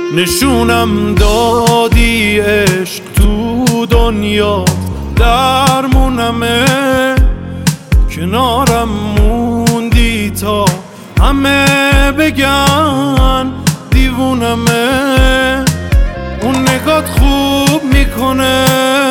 نشونم دادی عشق تو دنیا درمونمه، کنارم موندی تا همه بگن دیوونمه. اون نگات خوب میکنه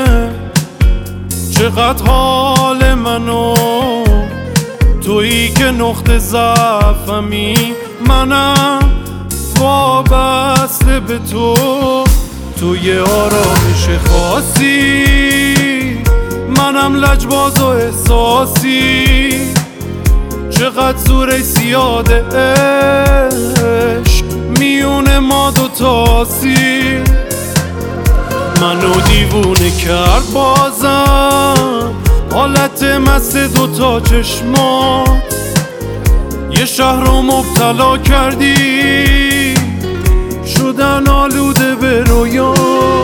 چقدر حال منو، تویی که نقطه ضعفمی، منم وابسته به تو. تو یه آرامش خاصی، منم لجباز و احساسی، چقدر زوره زیاده عشق میونه ما دوتاسی. منو دیوونه کرد بازم حالت مست دوتا چشمات، یه شهر رو مبتلا کردی شدن آلوده به رویا.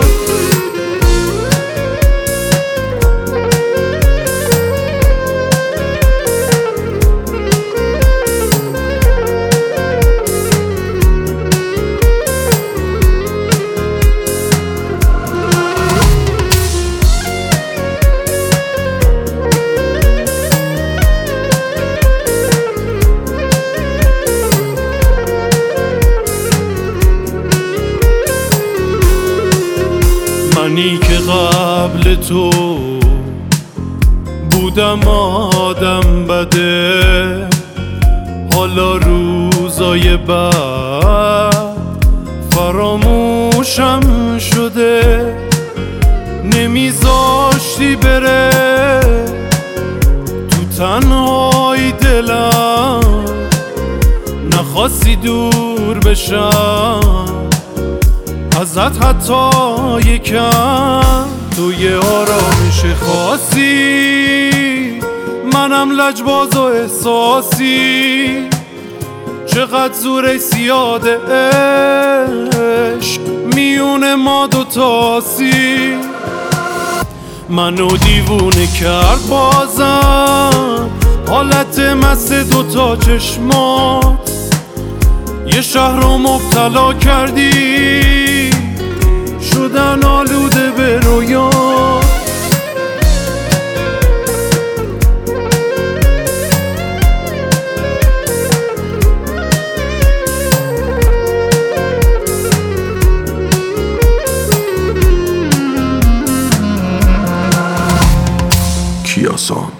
منی که قبل تو بودم آدم بده، حالا روزای بعد فراموشم شده. نمیذاشتی بره تو تنهای دلم، نخواستی دور بشم ازت حتی یکم. توی آرامش خاصی، منم لجباز و احساسی، چقدر زوره زیاده عشق میونه ما دوتاسی. منو دیوونه کرد بازم حالت مست دوتا چشمات، یه شهر رو مبتلا کردی شدن آلوده به رویا. کیاسان